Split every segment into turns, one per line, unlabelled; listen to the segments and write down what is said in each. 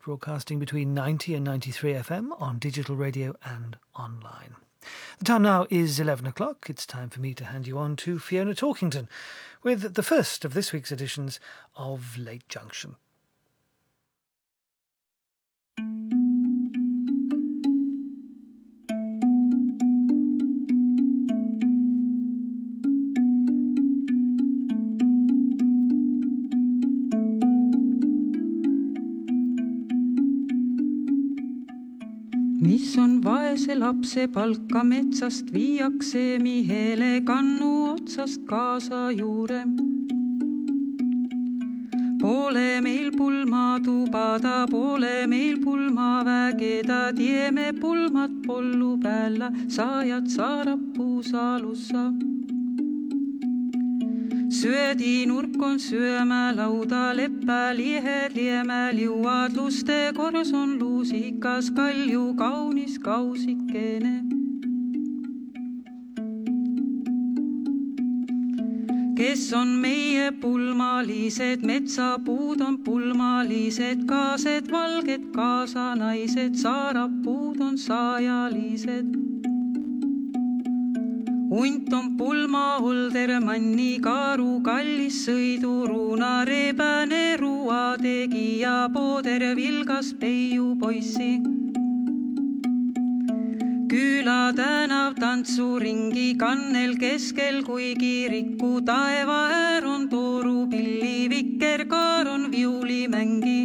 broadcasting between 90 and 93 FM on digital radio and online. The time now is 11 o'clock. It's time for me to hand you on to Fiona Talkington with the first of this week's editions of Late Junction.
Mis on vaese lapse palka metsast viiakse mihele kannu otsast kaasa juure. Poole meil pulma tubada, poole meil pulma vägeda, tieme pulmat pollu päällä, saajad saarapuu saalussa. Syödi nurk on syömä lauda, leppä liehed liemäl juad, luste kors on luusikas, kalju kaunis kausikene. Kes on meie pulmalised, metsapuud on pulmalised, kaased valged kaasanaised, saarapuud on saajalised. Unt on pulma Oldermanni, kaaru kallis sõiduruuna, rebane ruua tegija, pooder vilgas peiu poissi. Küla tänav tantsuringi, kannel keskel kuigi rikku, taeva äär on tooru pilli, vikerkaar on viulimängi.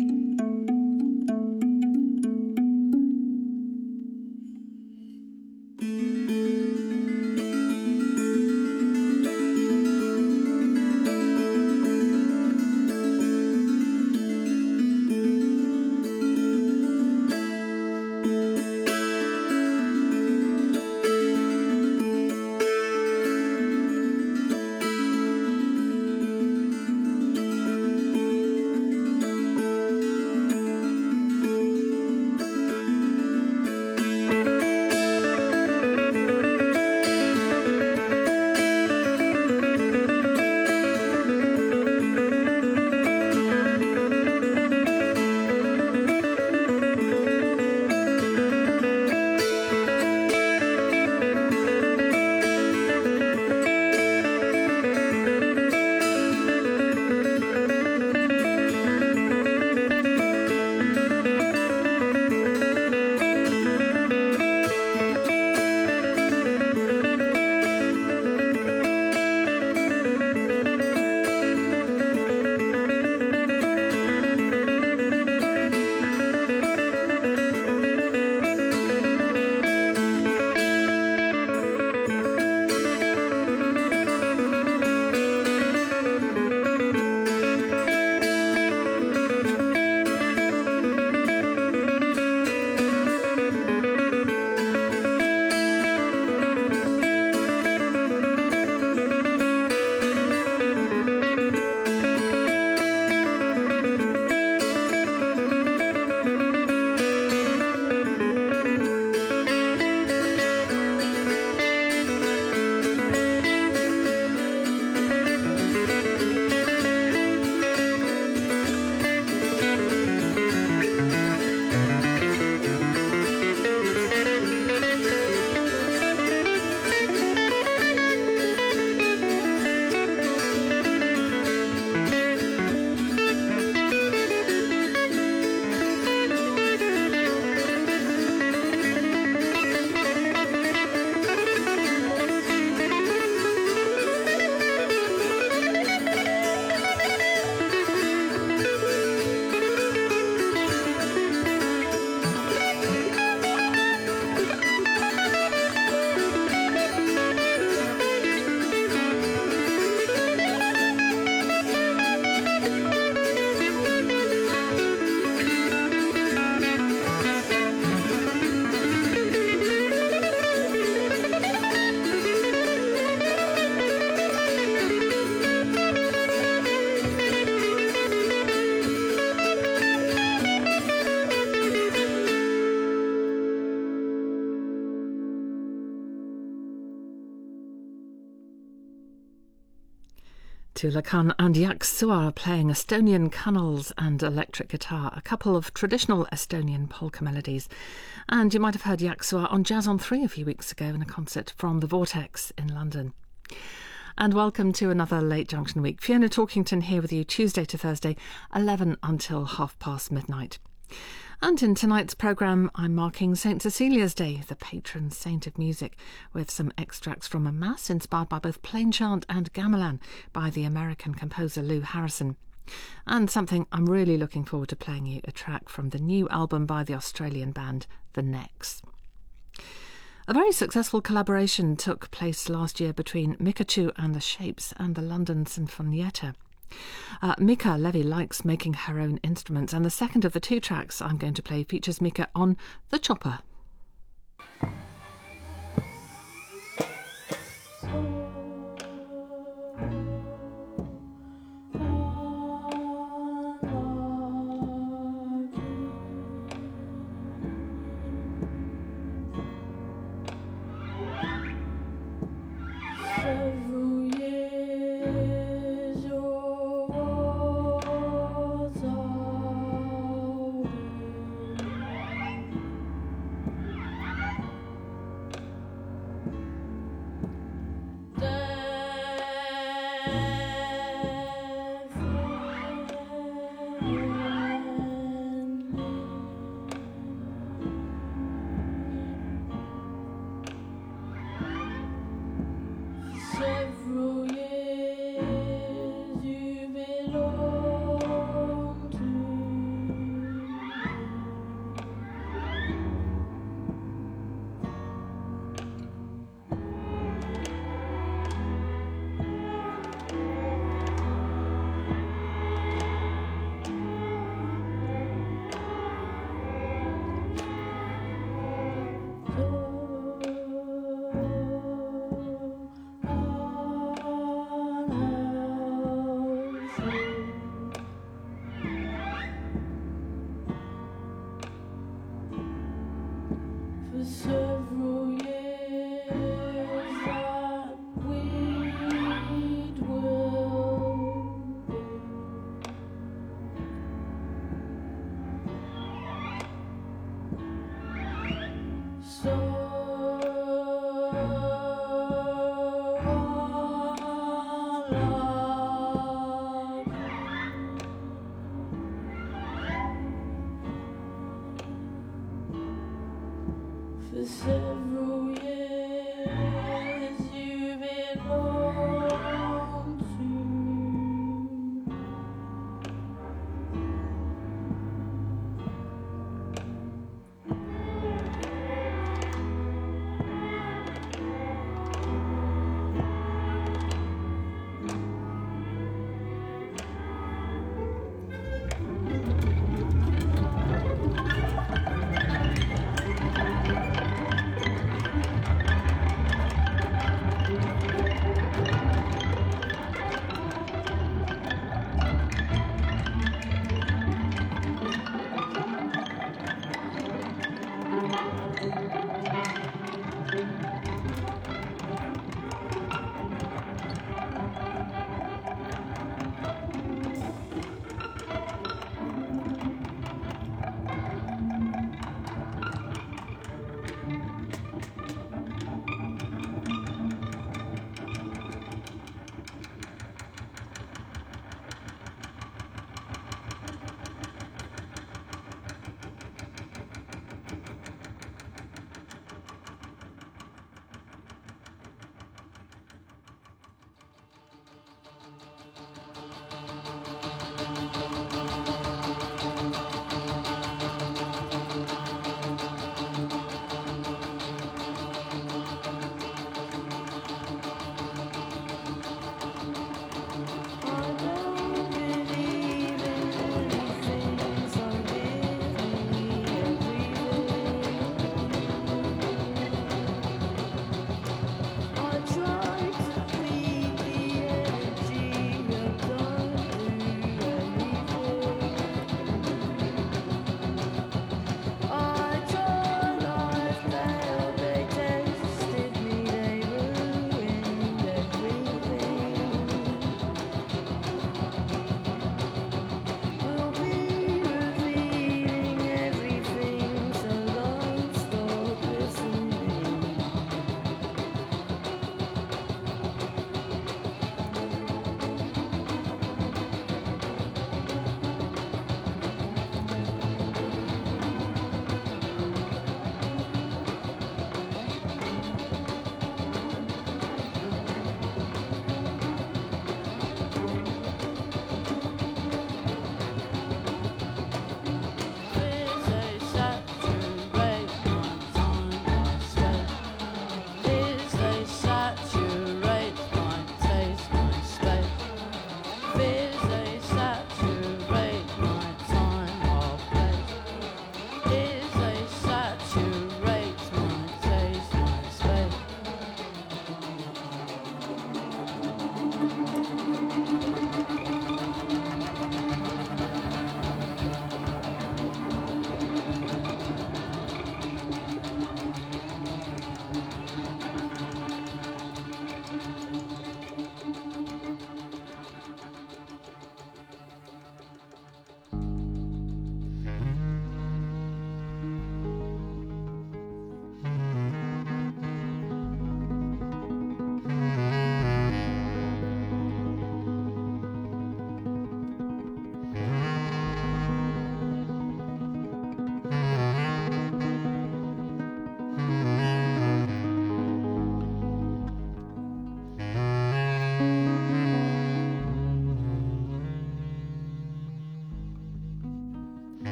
Tula Khan and Yak Suar playing Estonian canals and electric guitar, a couple of traditional Estonian polka melodies. And you might have heard Yak Suar on Jazz on 3 a few weeks ago in a concert from the Vortex in London. And welcome to another Late Junction week. Fiona Talkington here with you Tuesday to Thursday, 11 until midnight. And in tonight's programme, I'm marking St Cecilia's Day, the patron saint of music, with some extracts from a mass inspired by both plain chant and gamelan by the American composer Lou Harrison. And something I'm really looking forward to playing you, a track from the new album by the Australian band The Necks. A very successful collaboration took place last year between Mika Chu and the Shapes and the London Sinfonietta. Mika Levy likes making her own instruments, and the second of the 2 tracks I'm going to play features Mika on the chopper.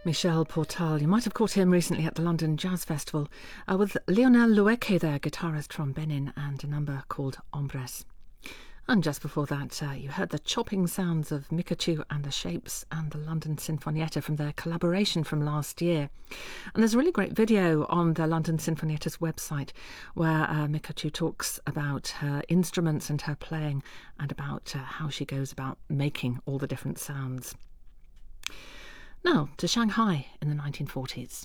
Michel Portal. You might have caught him recently at the London Jazz Festival with Lionel Loueke, their guitarist from Benin, and a number called Hombres. And just before that, you heard the chopping sounds of Micachu and the Shapes and the London Sinfonietta from their collaboration from last year. And there's a really great video on the London Sinfonietta's website where Micachu talks about her instruments and her playing and about how she goes about making all the different sounds. Now to Shanghai in the 1940s.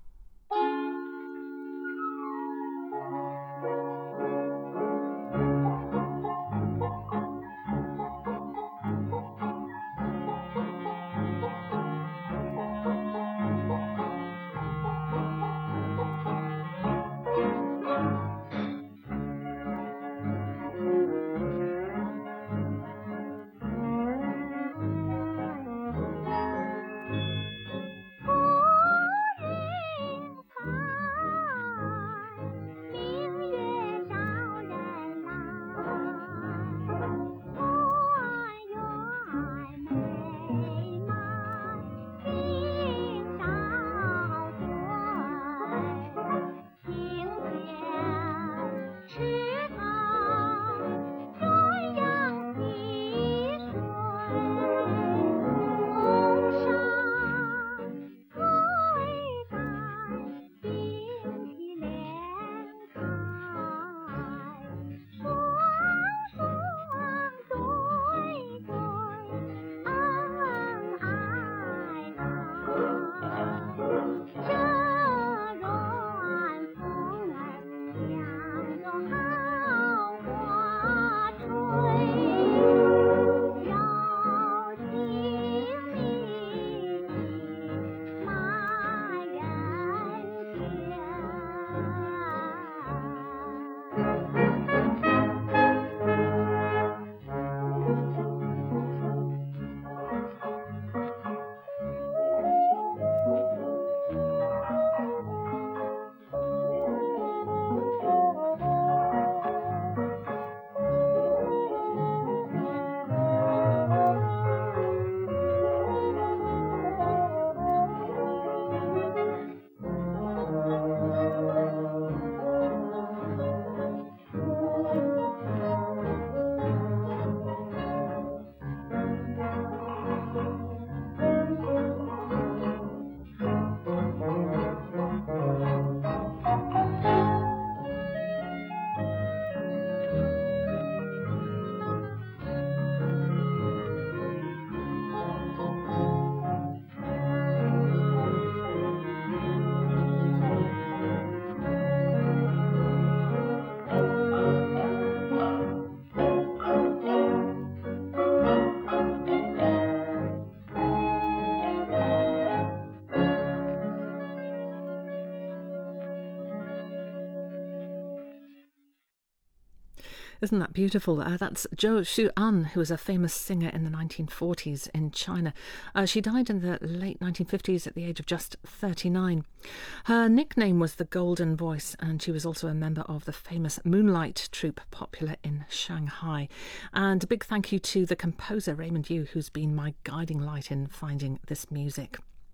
Isn't that beautiful? That's Zhou Shuan, who was a famous singer in the 1940s in China. She died in the late 1950s at the age of just 39. Her nickname was the Golden Voice, and she was also a member of the famous Moonlight troupe, popular in Shanghai. And a big thank you to the composer Raymond Yu, who's been my guiding light in finding this music.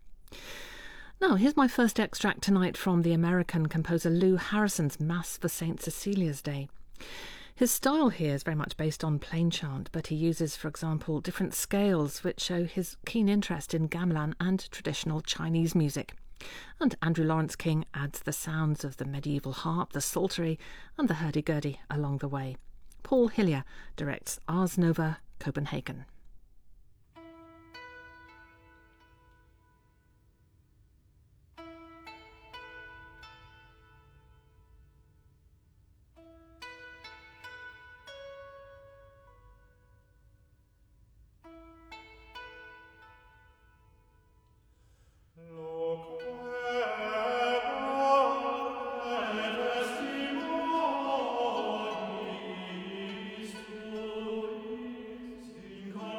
Now, here's my first extract tonight from the American composer Lou Harrison's Mass for St. Cecilia's Day. His style here is very much based on plain chant, but he uses, for example, different scales which show his keen interest in gamelan and traditional Chinese music. And Andrew Lawrence King adds the sounds of the medieval harp, the psaltery and the hurdy-gurdy along the way. Paul Hillier directs Ars Nova Copenhagen.
In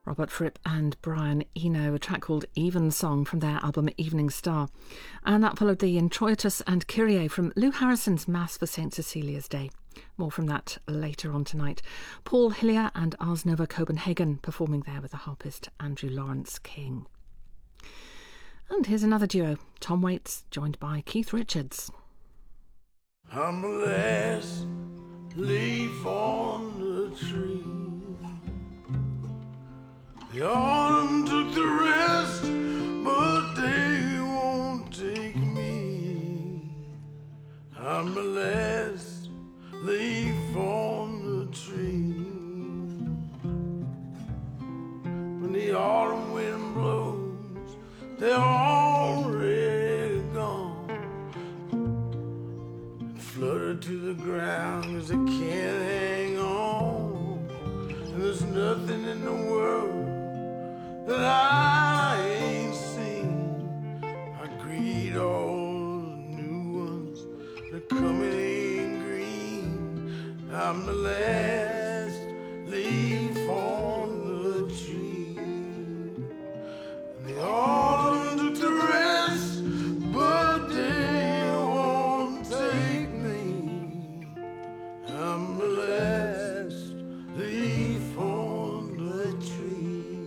Robert Fripp and Brian Eno, a track called Evensong from their album Evening Star. And that followed the Introitus and Kyrie from Lou Harrison's Mass for St. Cecilia's Day. More from that later on tonight. Paul Hillier and Ars Nova Copenhagen performing there with the harpist Andrew Lawrence King. And here's another duo, Tom Waits joined by Keith Richards.
I'm the last leaf on the tree. The autumn took the rest, but they won't take me. I'm the last leaf on the tree. When the autumn wind blows, they're already gone. Flutter to the ground 'cause they can't hang on. And there's nothing in the world that I ain't seen. I greet all the new ones that coming in green. I'm the last leaf on the tree. And the autumn took the rest, but they won't take me. I'm the last leaf on the tree.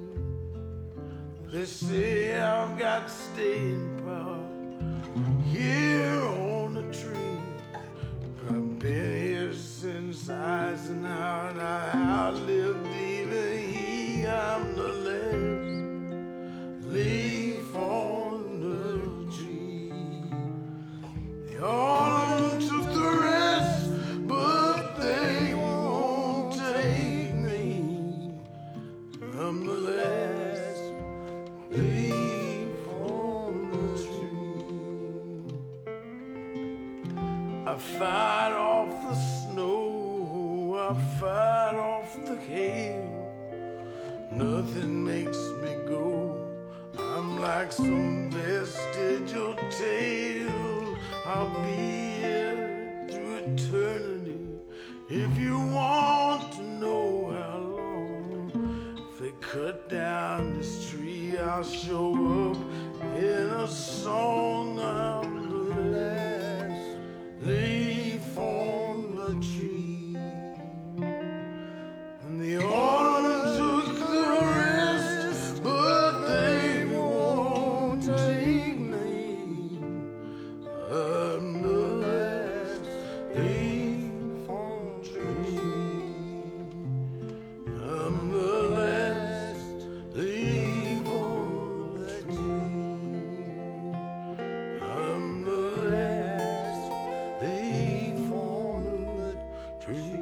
They say I've got staying power here on the tree. I've been here since Eisenhower, and I outlived even he. I'm the last leaf on the tree. The autumn took the rest, but they won't take me. I'm the last leaf on the tree. I fight off the snow, I fight off the hail. Nothing makes me go. I'm like some vestigial tale. I'll be here through eternity. If you want to know how long, if they cut down this tree, I'll show up in a song. I'm the last leaf on the tree. And the autumn took the rest, but they won't take me. I'm the last leaf on the tree. I'm the last leaf on the tree. I'm the last leaf on the tree.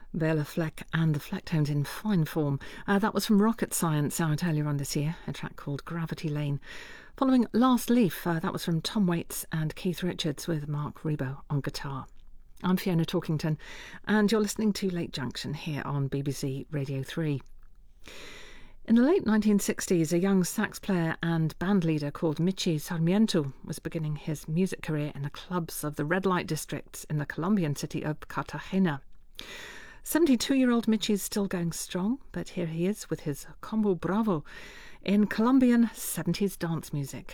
Bela Fleck and the Flecktones in fine form. That was from Rocket Science out earlier on this year, a track called Gravity Lane. Following Last Leaf, that was from Tom Waits and Keith Richards with Mark Rebo on guitar. I'm Fiona Talkington, and you're listening to Late Junction here on BBC Radio 3. In the late 1960s, a young sax player and band leader called Michi Sarmiento was beginning his music career in the clubs of the red light districts in the Colombian city of Cartagena. 72-year-old Michi is still going strong, but here he is with his Combo Bravo in Colombian 70s dance music.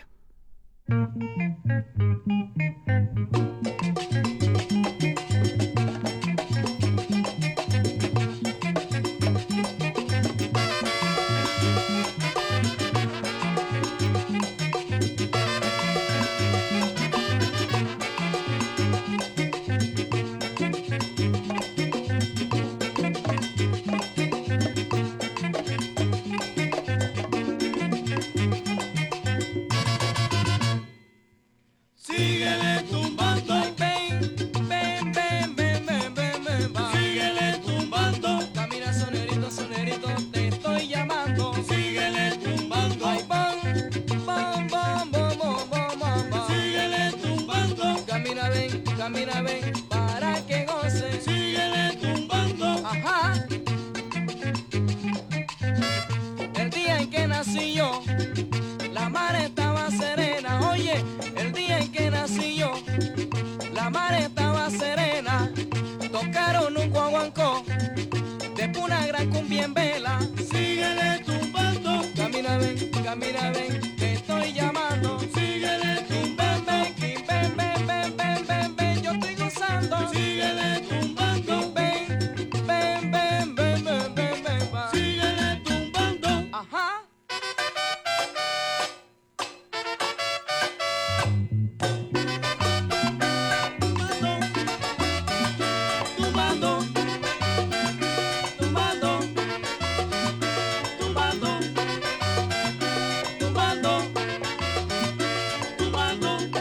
Camina, ven, para que goce. Síguele tumbando. Ajá. El día en que nací yo, la mar estaba serena. Oye, el día en que nací yo, la mar estaba serena. Tocaron un guaguancó, después una gran cumbia en vela. Síguele tumbando. Camina, ven, te estoy llamando. Síguele tumbando. Síguele tumbando, ven, síguele tumbando, ajá. Tumbando, tumbando, tumbando, tumbando, tumbando, tumbando.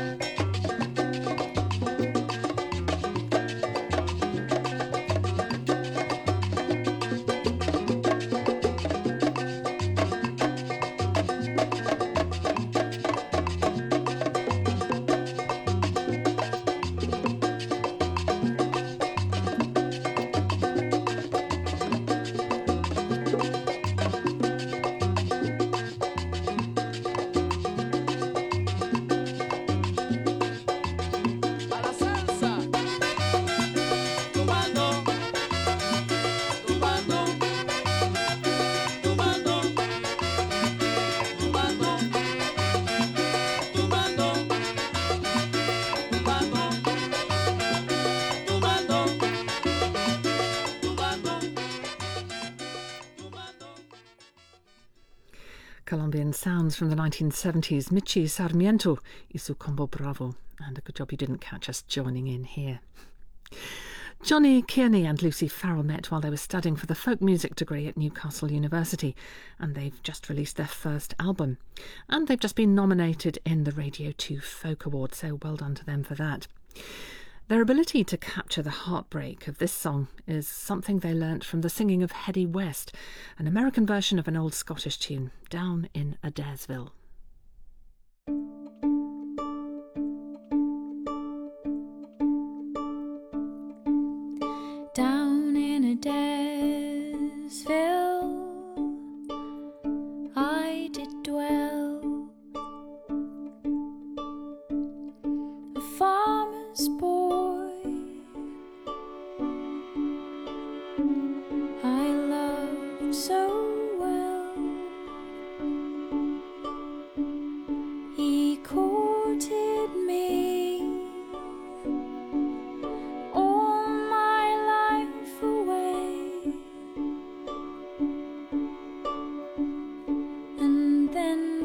Colombian sounds from the 1970s, Michi Sarmiento y su Combo Bravo. And a good job you didn't catch us joining in here. Johnny Kearney and Lucy Farrell met while they were studying for the folk music degree at Newcastle University, and they've just released their first album. And they've just been nominated in the Radio 2 Folk Award, so well done to them for that. Their ability to capture the heartbreak of this song is something they learnt from the singing of Heddy West, an American version of an old Scottish tune, Down in Adairsville.
Down in Adairsville I did dwell, a farmer's boy I loved so well. He courted me all my life away, and then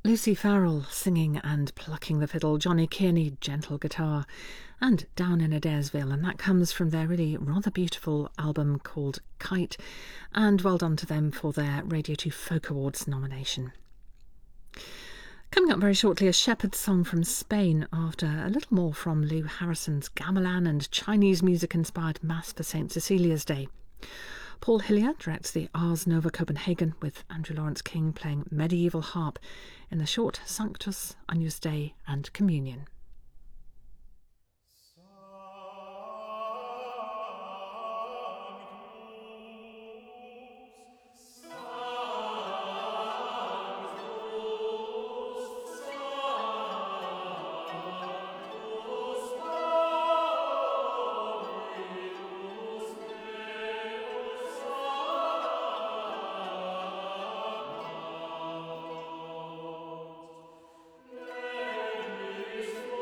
Lucy Farrell singing and plucking the fiddle, Johnny Kearney gentle guitar, and Down in Adairsville, and that comes from their really rather beautiful album called Kite, and well done to them for their Radio 2 Folk Awards nomination. Coming up very shortly, a shepherd's song from Spain after a little more from Lou Harrison's gamelan and Chinese music-inspired Mass for St. Cecilia's Day. Paul Hillier directs the Ars Nova Copenhagen with Andrew Lawrence King playing medieval harp in the short Sanctus, Agnus Dei and Communion.
Amen.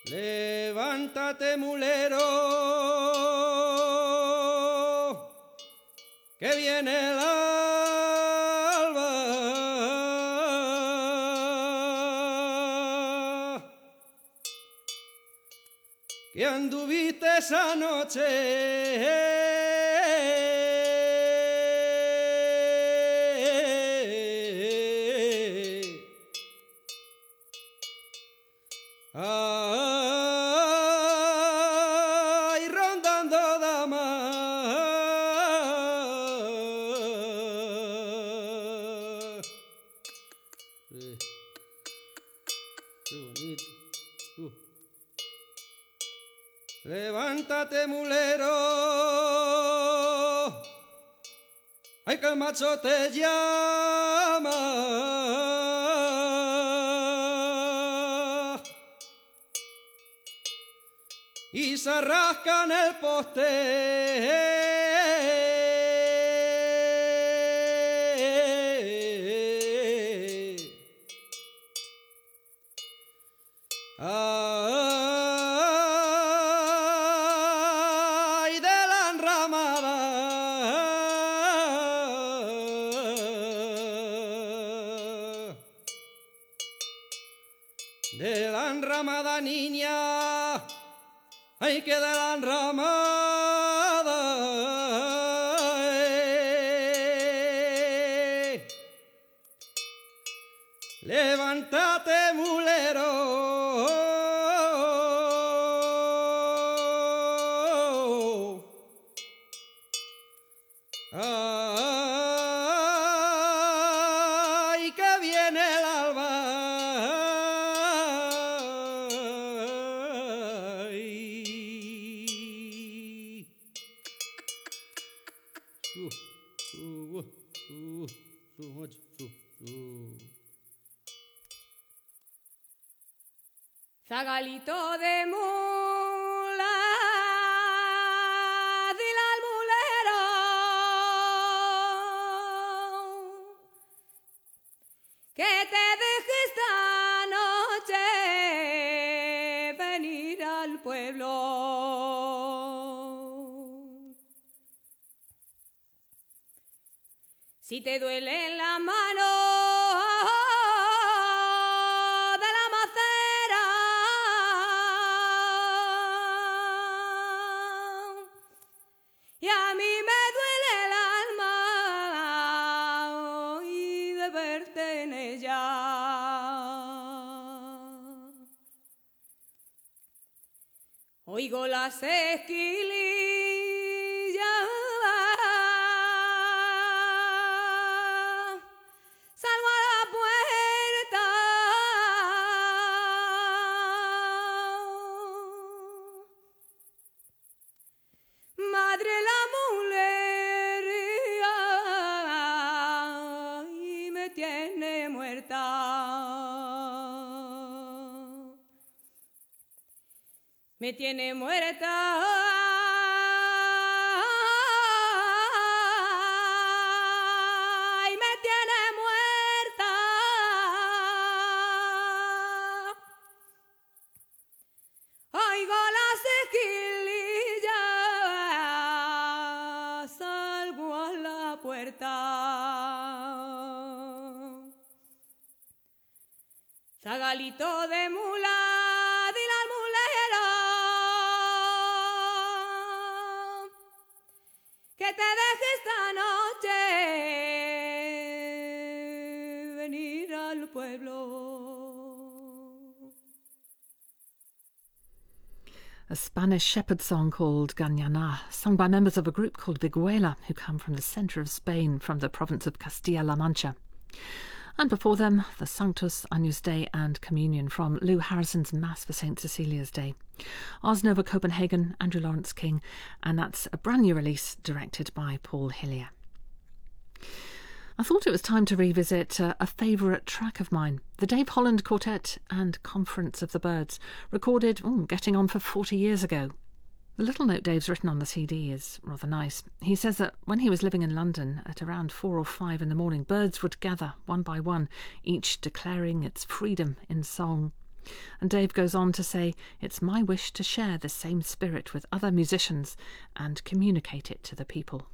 Levántate, mulero, que viene el alba. Que anduviste esa noche ay, rondando damas. Qué bonito. Levántate, mulero, ay, que el macho te llama. Y se rasca en el poste. Ay, de la enramada. De la enramada, niña. Ay, que de la enramada. Levántate, mulero. Ay, que viene el alba.
Zagalito de mula, dile al mulero que te deje esta noche venir al pueblo. Si te duele la mano de la macera, y a mí me duele el alma y de verte en ella. Oigo las esquilillas, salgo a la puerta, madre la mulería y me tiene muerta. Me tiene muerta. Y me tiene muerta. Oigo las esquilillas, salgo a la puerta. Zagalito de mula, dile al mulero que te deje esta noche venir al pueblo.
A Spanish shepherd song called Gañaná, sung by members of a group called Viguela, who come from the centre of Spain, from the province of Castilla-La Mancha. And before them, the Sanctus, Agnus Dei and Communion from Lou Harrison's Mass for St. Cecilia's Day. Ars Nova Copenhagen, Andrew Lawrence King, and that's a brand new release directed by Paul Hillier. I thought it was time to revisit a favourite track of mine, the Dave Holland Quartet and Conference of the Birds, recorded getting on for 40 years ago. The little note Dave's written on the CD is rather nice. He says that when he was living in London at around 4 or 5 in the morning, birds would gather one by one, each declaring its freedom in song. And Dave goes on to say, "It's my wish to share the same spirit with other musicians and communicate it to the people."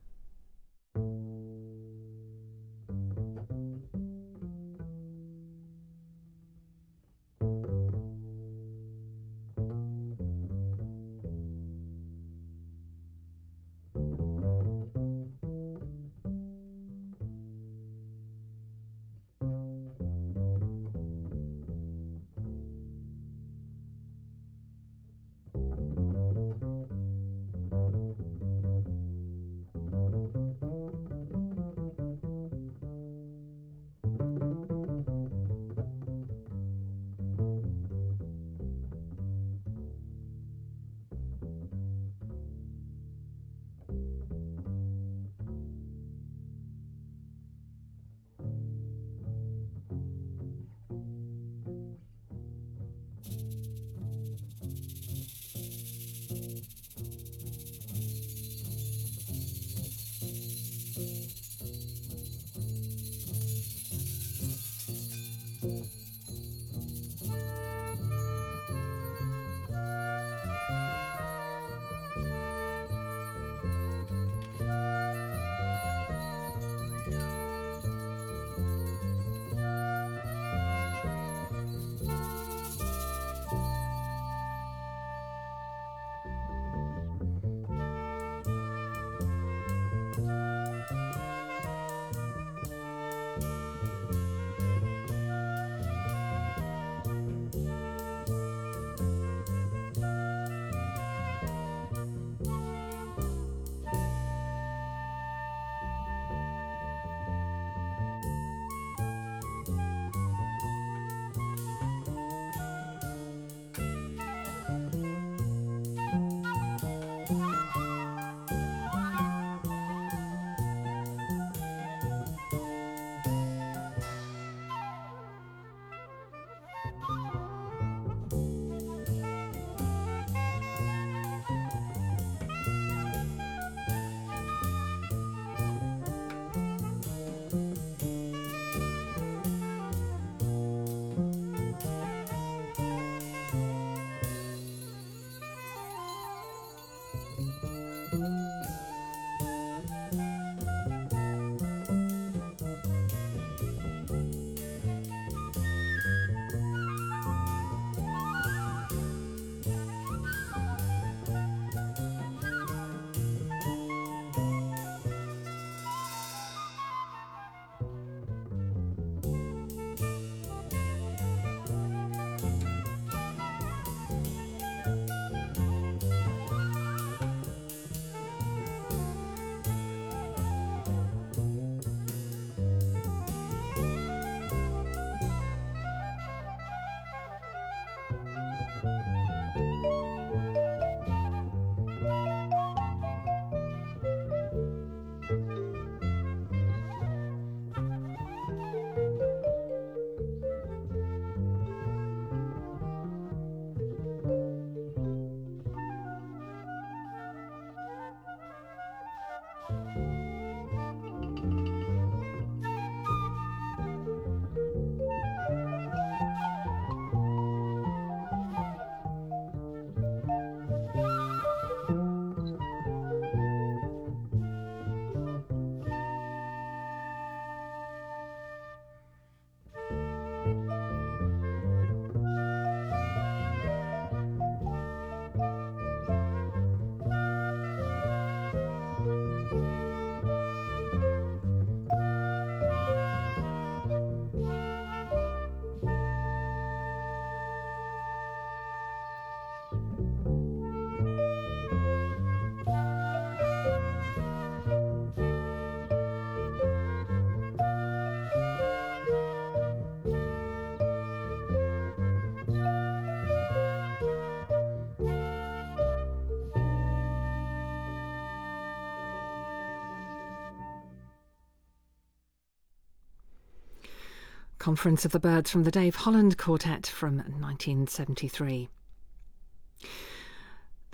Conference of the Birds from the Dave Holland Quartet from 1973.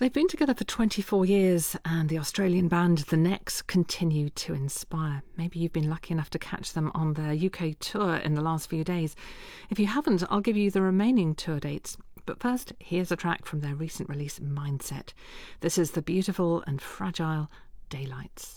They've been together for 24 years, and the Australian band The Necks continue to inspire. Maybe you've been lucky enough to catch them on their UK tour in the last few days. If you haven't, I'll give you the remaining tour dates. But first, here's a track from their recent release, Mindset. This is the beautiful and fragile Daylights.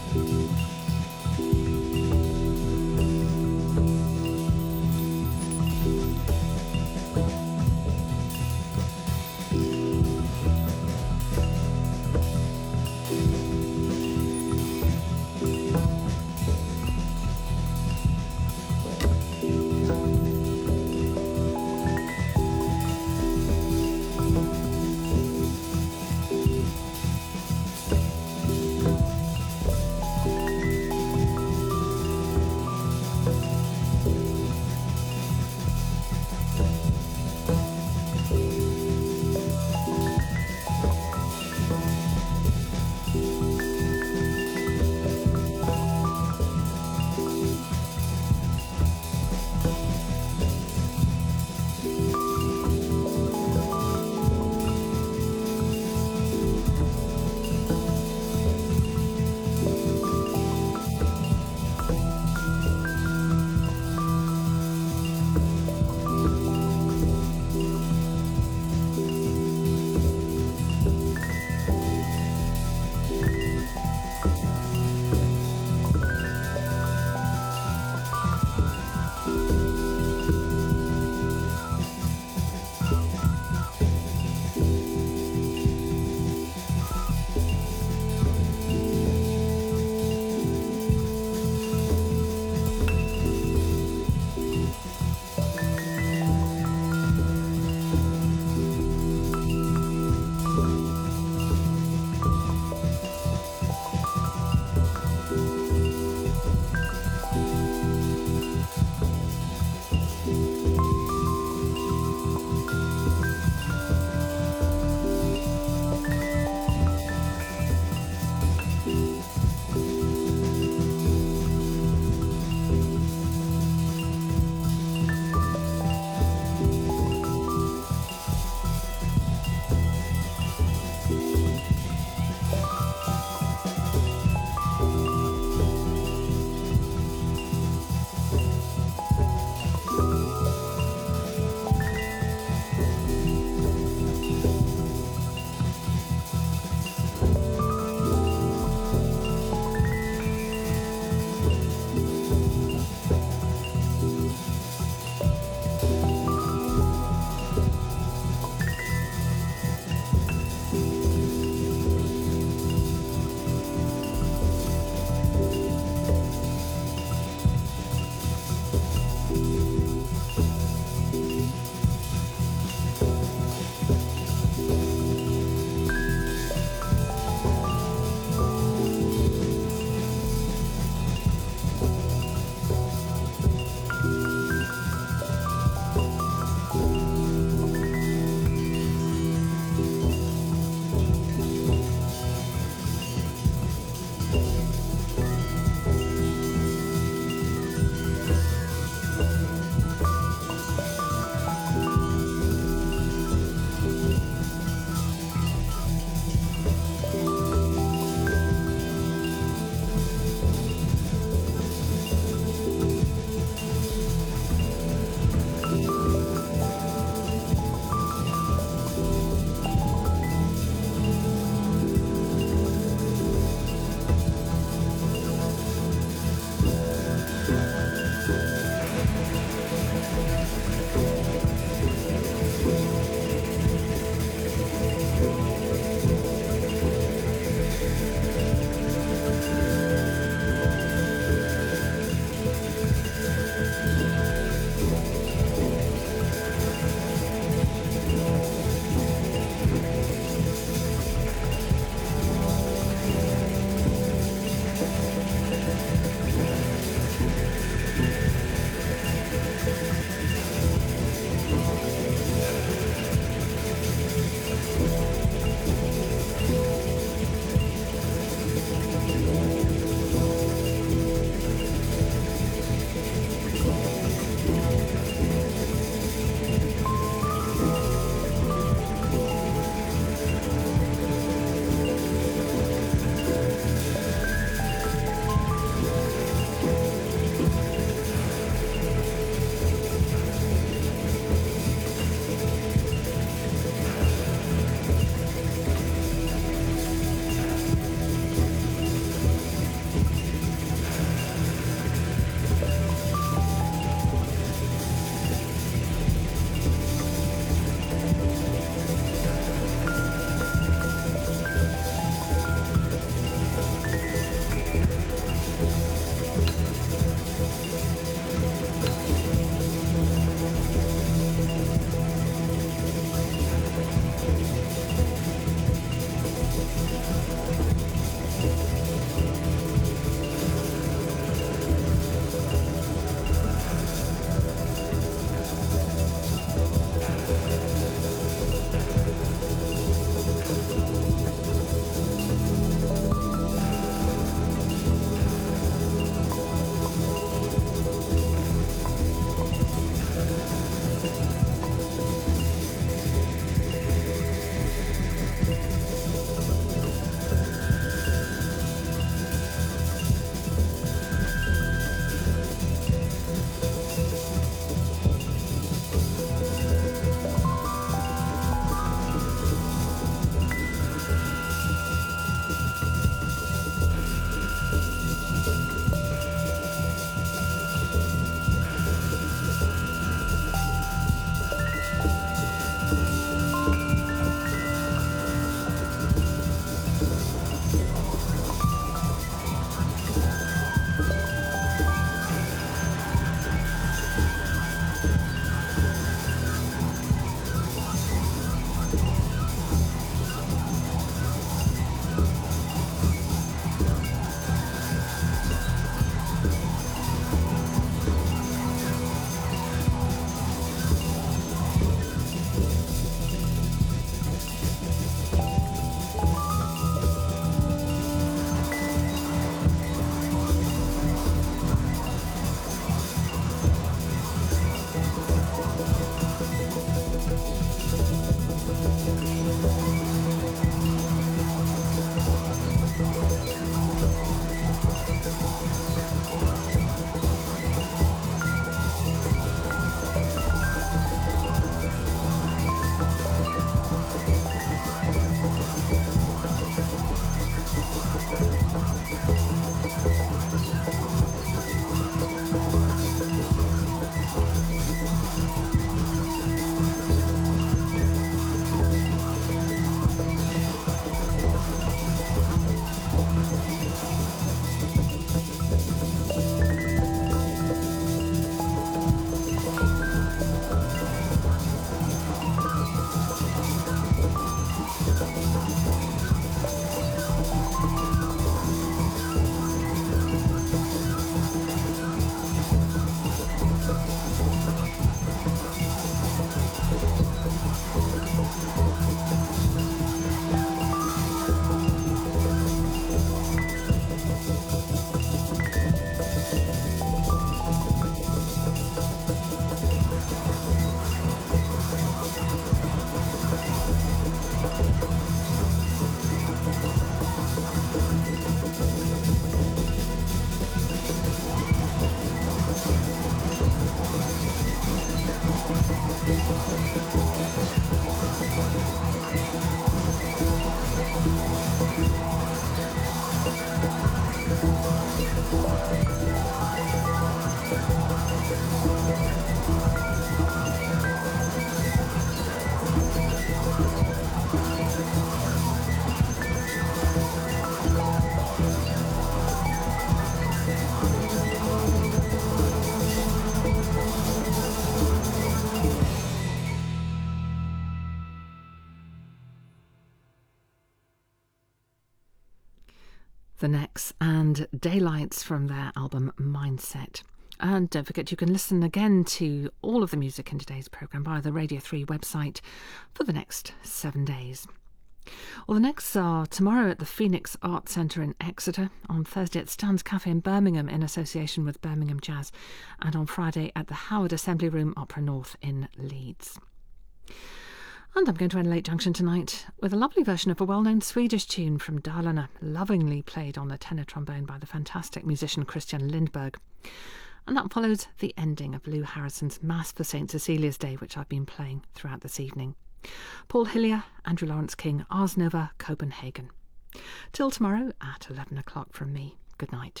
The Necks and Daylights from their album Mindset. And don't forget, you can listen again to all of the music in today's programme via the Radio 3 website for the next 7 days. Well, the Necks are tomorrow at the Phoenix Arts Centre in Exeter, on Thursday at Stan's Cafe in Birmingham in association with Birmingham Jazz, and on Friday at the Howard Assembly Room, Opera North in Leeds. And I'm going to end Late Junction tonight with a lovely version of a well-known Swedish tune from Dalarna, lovingly played on the tenor trombone by the fantastic musician Christian Lindberg. And that follows the ending of Lou Harrison's Mass for St. Cecilia's Day, which I've been playing throughout this evening. Paul Hillier, Andrew Lawrence King, Ars Nova, Copenhagen. Till tomorrow at 11 o'clock from me. Good night.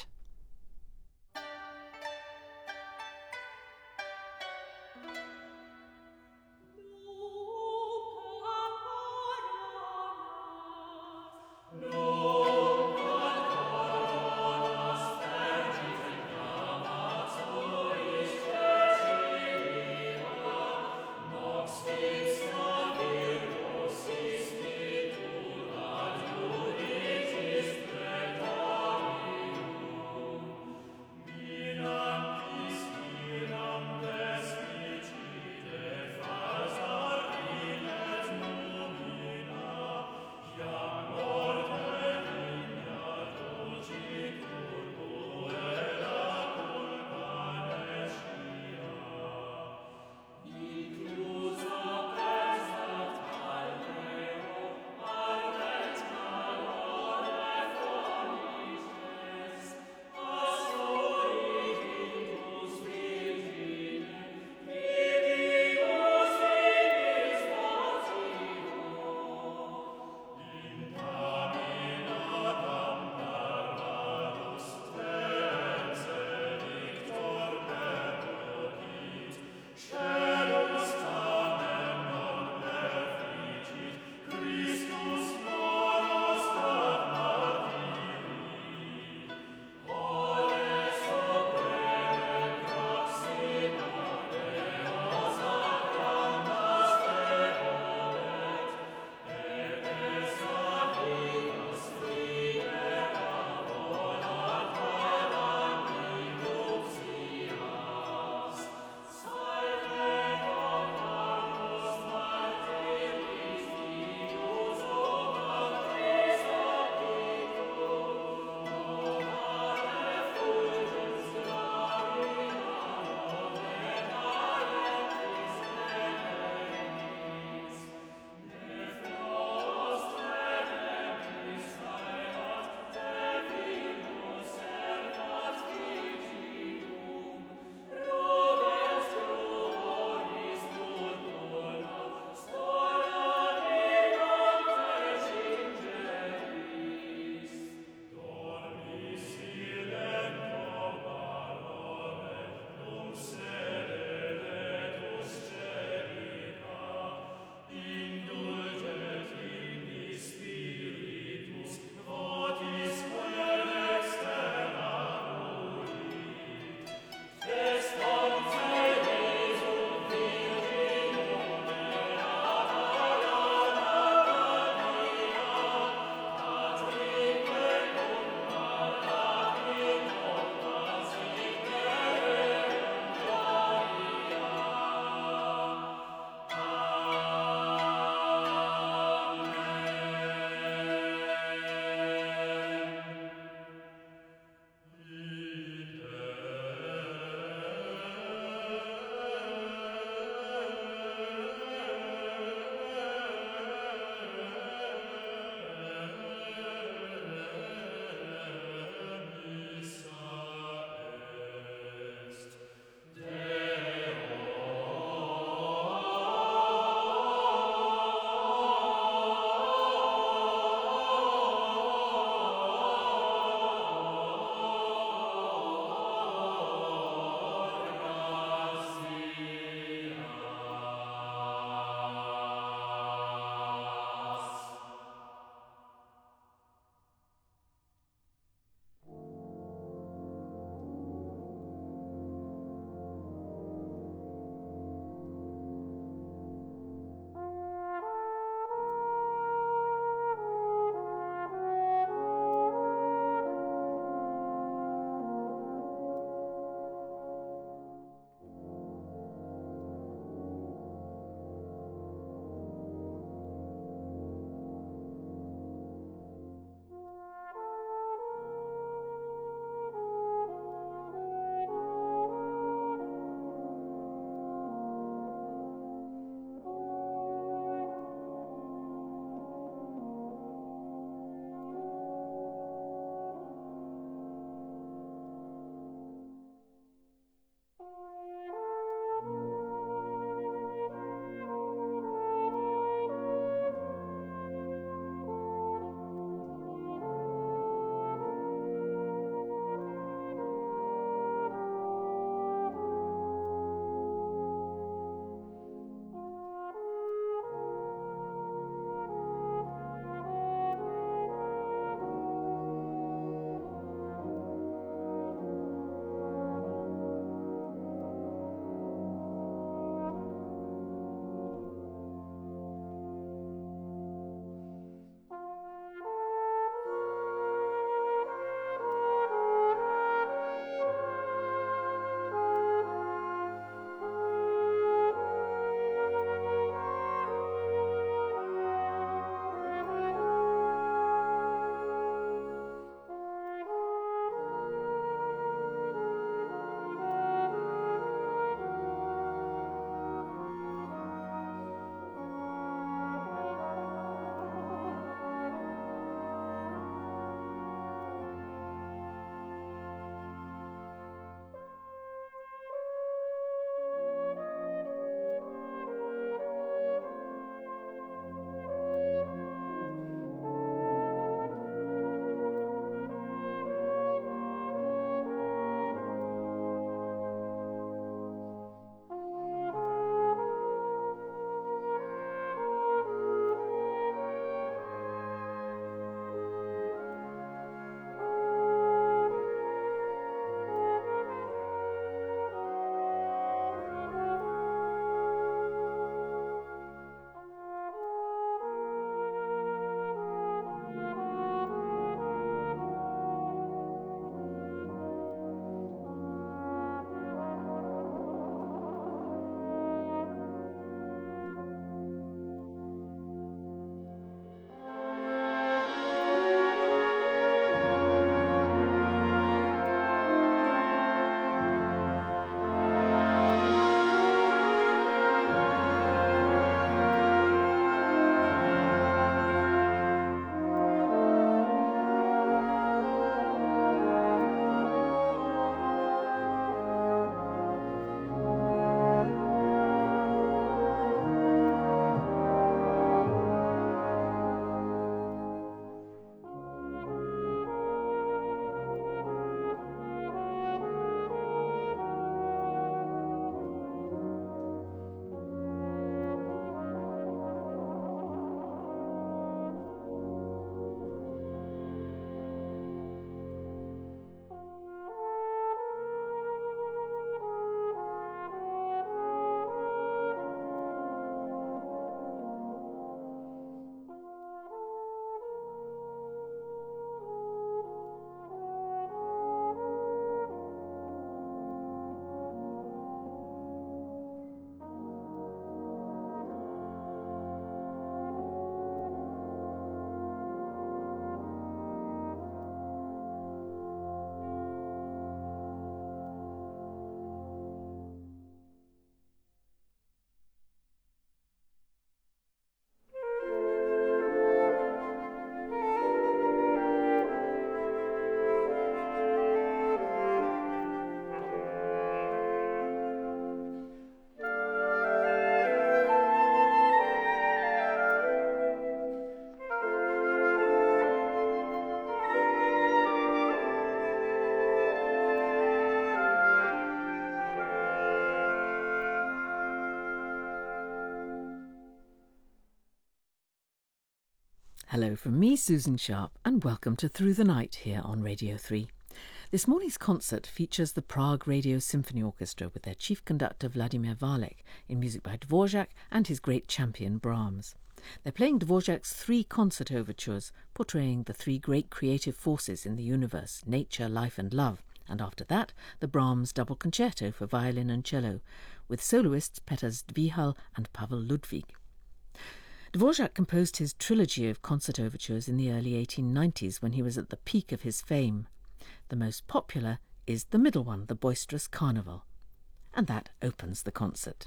Hello from me, Susan Sharp, and welcome to Through the Night here on Radio 3. This morning's concert features the Prague Radio Symphony Orchestra with their chief conductor Vladimir Valek in music by Dvorak and his great champion Brahms. They're playing Dvorak's 3 concert overtures, portraying the 3 great creative forces in the universe, nature, life and love, and after that, the Brahms double concerto for violin and cello, with soloists Petr Zdvihal and Pavel Ludwig. Dvorak composed his trilogy of concert overtures in the early 1890s when he was at the peak of his fame. The most popular is the middle one, the Boisterous Carnival, and that opens the concert.